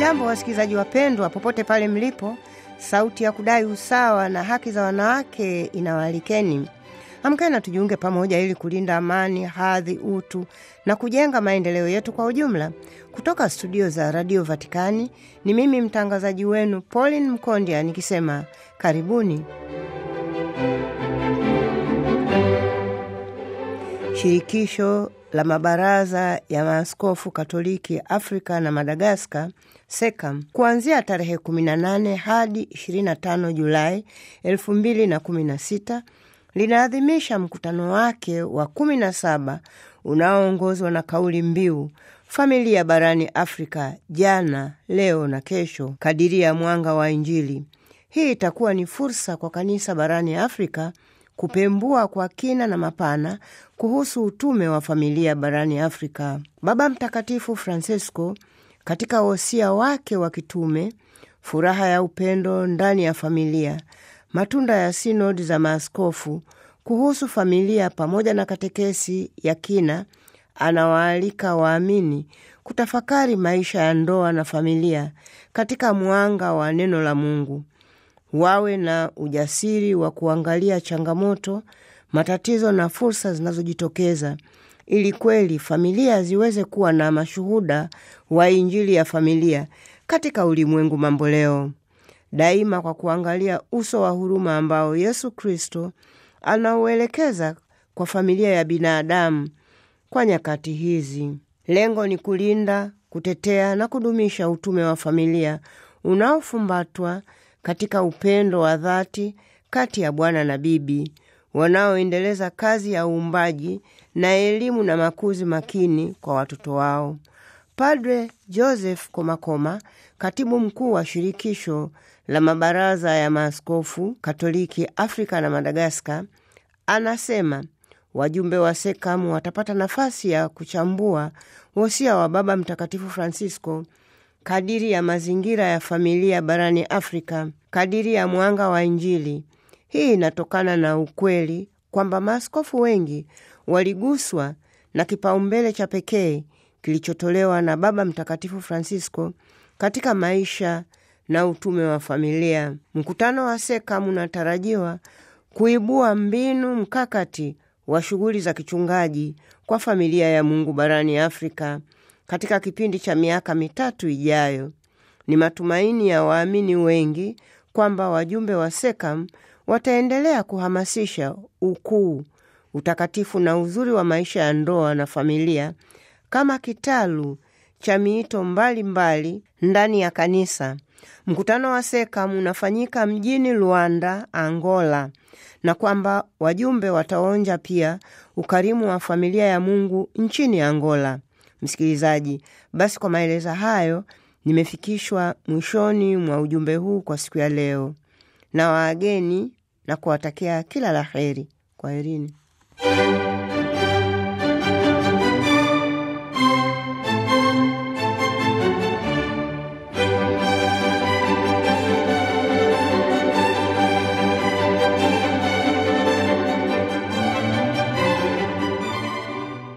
Hamjambo wasikilizaji wapendwa popote pale mlipo. Sauti ya kudai usawa na haki za wanawake inawaalikeni. Amkeni tujiunge pamoja ili kulinda amani, hadhi, utu na kujenga maendeleo yetu kwa ujumla. Kutoka studio za Radio Vatikani ni mimi mtangazaji wenu Pauline Mkondia nikisema karibuni. Shirikisho la mabaraza ya maaskofu Katoliki Afrika na Madagascar, SECAM, kuanzia tarehe 18 hadi 25 Julai 2016 linaadhimisha mkutano wake wa 17 unaoongozwa na kauli mbiu familia barani Afrika, jana, leo na kesho, kadiri ya mwanga wa Injili. Hii itakuwa ni fursa kwa kanisa barani Afrika kupembua kwa kina na mapana kuhusu utume wa familia barani Afrika. Baba Mtakatifu Francisco katika wosia wake wa kitume, furaha ya upendo ndani ya familia, matunda ya sinodi za maaskofu kuhusu familia pamoja na katekesi ya kina, anawaalika waamini kutafakari maisha ya ndoa na familia katika mwanga wa neno la Mungu. Wawe na ujasiri wa kuangalia changamoto, matatizo na fursa zinazojitokeza ili kweli familia ziweze kuwa na mashuhuda wa Injili ya familia katika ulimwengu mamboleo. Daima kwa kuangalia uso wa huruma ambao Yesu Kristo anauelekeza kwa familia ya binadamu kwa nyakati hizi. Lengo ni kulinda, kutetea na kudumisha utume wa familia unaofumbatwa katika upendo wa dhati kati ya bwana na bibi, wanaoendeleza kazi ya uumbaji na elimu na makuzi makini kwa watoto wao. Padre Joseph Komakoma, katibu mkuu wa shirikisho la mabaraza ya maaskofu Katoliki Afrika na Madagascar, anasema wajumbe wa SECAM watapata nafasi ya kuchambua wosia wa Baba Mtakatifu Francisco kadiri ya mazingira ya familia barani Afrika, kadiri ya mwanga wa Injili. Hii inatokana na ukweli kwamba maaskofu wengi waliguswa na kipaumbele cha pekee kilichotolewa na Baba Mtakatifu Francisco katika maisha na utume wa familia. Mkutano wa SECAM unatarajiwa kuibua mbinu mkakati wa shughuli za kichungaji kwa familia ya Mungu barani Afrika katika kipindi cha miaka 3 ijayo. Ni matumaini ya waamini wengi kwamba wajumbe wa SECAM wataendelea kuhamasisha ukuu, utakatifu na uzuri wa maisha ya ndoa na familia kama kitalu cha miito mbalimbali ndani ya kanisa. Mkutano wa SECAM unafanyika mjini Luanda, Angola, na kwamba wajumbe wataonja pia ukarimu wa familia ya Mungu nchini Angola. Msikilizaji, basi kwa maelezo hayo nimefikishwa mwishoni mwa ujumbe huu kwa siku ya leo. Na waageni na kuwatakia kila laheri. Kwaherini.